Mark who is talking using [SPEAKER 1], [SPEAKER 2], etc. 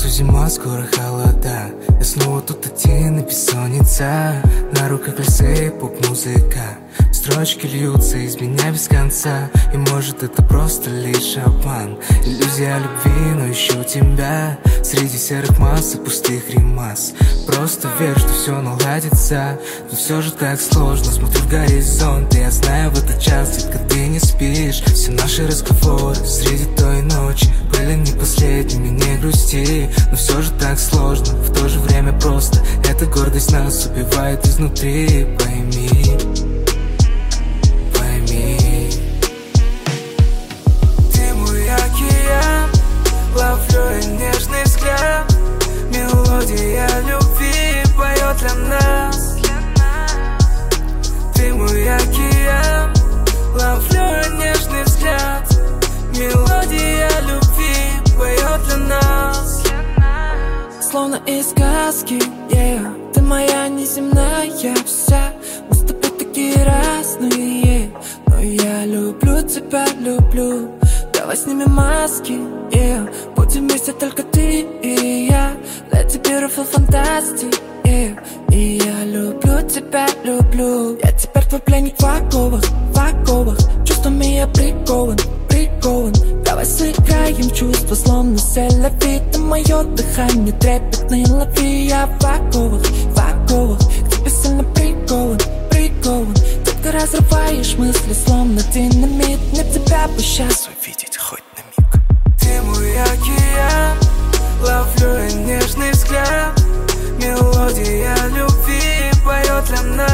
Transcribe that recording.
[SPEAKER 1] носу зима, скоро холода. Я снова тут один и бессонница. На руках лесы, поп-музыка. Строчки льются из меня без конца. И может это просто лишь обман, иллюзия любви, но ищу тебя среди серых масс и пустых ремас. Просто верь, что все наладится. Но все же так сложно, смотрю в горизонт. И я знаю, в этот час, детка, ты не спишь. Все наши разговоры среди той ночи были не последними, не грусти. Но все же так сложно, в то же время просто. Эта гордость нас убивает изнутри. Пойми, пойми. Ты мой океан, ловлю я нежный взгляд. Мелодия любви поет для нас. Ты мой океан, ловлю я нежный взгляд. Мелодия любви поет для нас.
[SPEAKER 2] Словно из сказки, yeah. Ты моя неземная вся. Мы с тобой такие разные, но я люблю тебя, люблю. Давай снимем маски, yeah. Будем вместе только ты и я. Let's beautiful fantastic, yeah. И я люблю тебя, люблю. Я теперь твой пленник в оковах, в оковах. Чувствами я прикован, прикован. Давай сыграем чувства, словно сель-ла-ви. Ты мое дыхание трепетное, лови. Я в оковах, в оковах. К тебе сильно прикован, прикован. Ты разрываешь мысли, словно динамит. Мне тебя бы сейчас увидеть хоть на миг.
[SPEAKER 1] Ты мой океан, ловлю я нежный взгляд. Мелодия любви поет для нас.